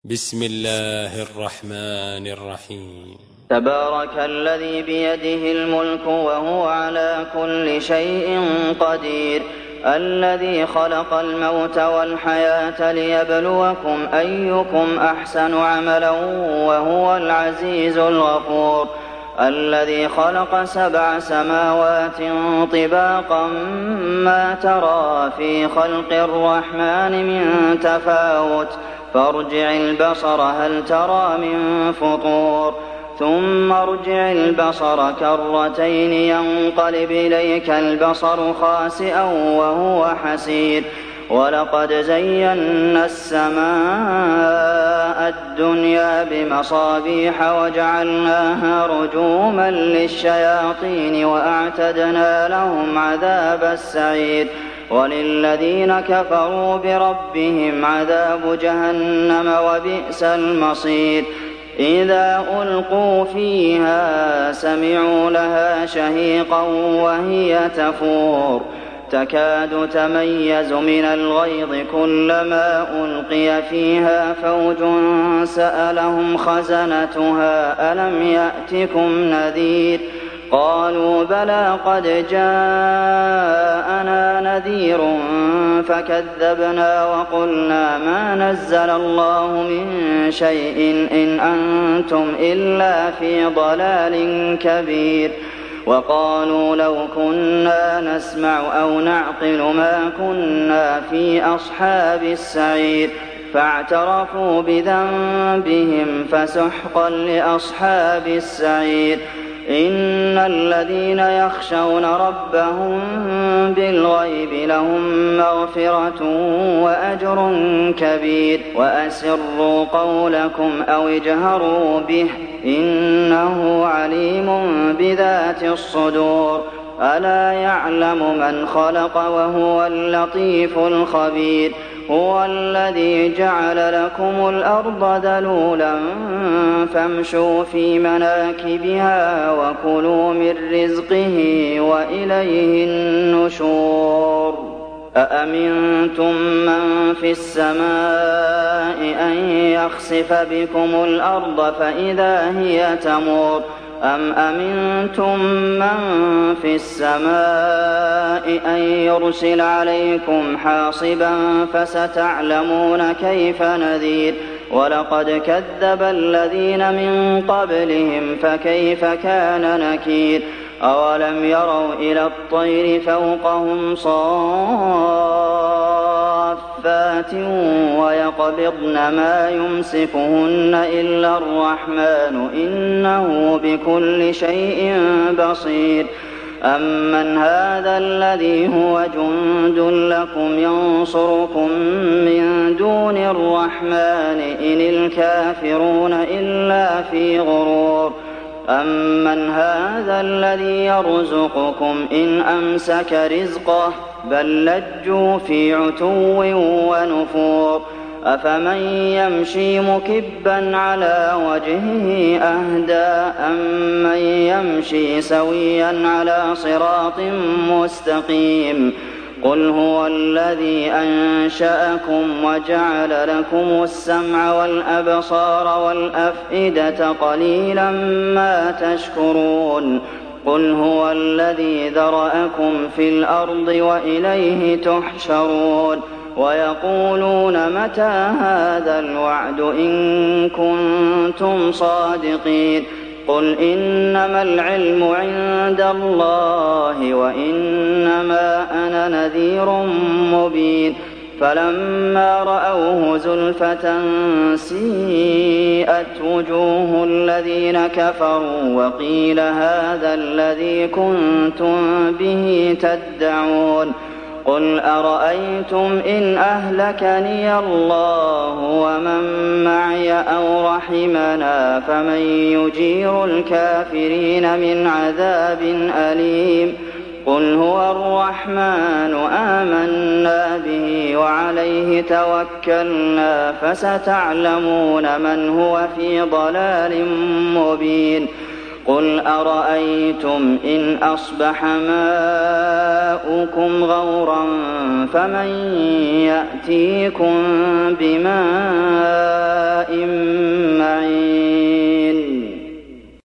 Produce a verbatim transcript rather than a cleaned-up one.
بسم الله الرحمن الرحيم. تبارك الذي بيده الملك وهو على كل شيء قدير، الذي خلق الموت والحياة ليبلوكم أيكم أحسن عملا وهو العزيز الغفور، الذي خلق سبع سماوات طباقا ما ترى في خلق الرحمن من تفاوت فارجع البصر هل ترى من فطور ثم ارجع البصر كرتين ينقلب إليك البصر خاسئا وهو حسير، ولقد زينا السماء الدنيا بمصابيح وجعلناها رجوما للشياطين وأعتدنا لهم عذاب السعير، وللذين كفروا بربهم عذاب جهنم وبئس المصير. إذا ألقوا فيها سمعوا لها شهيقا وهي تفور تكاد تميز من الغيظ كلما ألقي فيها فوج سألهم خزنتها ألم يأتكم نذير قالوا بلى قد جاءنا نذير فكذبنا وقلنا ما نزل الله من شيء إن أنتم إلا في ضلال كبير. وقالوا لو كنا نسمع أو نعقل ما كنا في أصحاب السعير فاعترفوا بذنبهم فسحقا لأصحاب السعير. إن الذين يخشون ربهم بالغيب لهم مغفرة وأجر كبير. وأسروا قولكم أو اجهروا به إنه عليم بذات الصدور. ألا يعلم من خلق وهو اللطيف الخبير. هو الذي جعل لكم الأرض ذلولا فامشوا في مناكبها وكلوا من رزقه وإليه النشور. أأمنتم من في السماء أن يخسف بكم الأرض فإذا هي تمور أم أمنتم من في السماء أن يرسل عليكم حاصبا فستعلمون كيف نذير. ولقد كذب الذين من قبلهم فكيف كان نكير. أولم يروا إلى الطير فوقهم صافات ويقبضن ما يمسكهن إلا الرحمن إنه بكل شيء بصير. أمن هذا الذي هو جند لكم ينصركم من دون الرحمن إن الكافرون إلا في غرور. أمن هذا الذي يرزقكم إن أمسك رزقه بل لجوا في عتو ونفور. أفمن يمشي مكبا على وجهه أهدى أمن يمشي سويا على صراط مستقيم. قل هو الذي أنشأكم وجعل لكم السمع والأبصار والأفئدة قليلا ما تشكرون. قل هو الذي ذرأكم في الأرض وإليه تحشرون. ويقولون متى هذا الوعد إن كنتم صادقين. قل إنما العلم عند الله وإنما أنا نذير مبين. فلما رأوه زلفة سيئت وجوه الذين كفروا وقيل هذا الذي كنتم به تدعون. قل أرأيتم إن أهلكني الله ومن معي أو رحمنا فمن يجير الكافرين من عذاب أليم. قل هو الرحمن آمنا به وعليه توكلنا فستعلمون من هو في ضلال مبين. قل أرأيتم إن أصبح ماؤكم غورا فمن يأتيكم بماء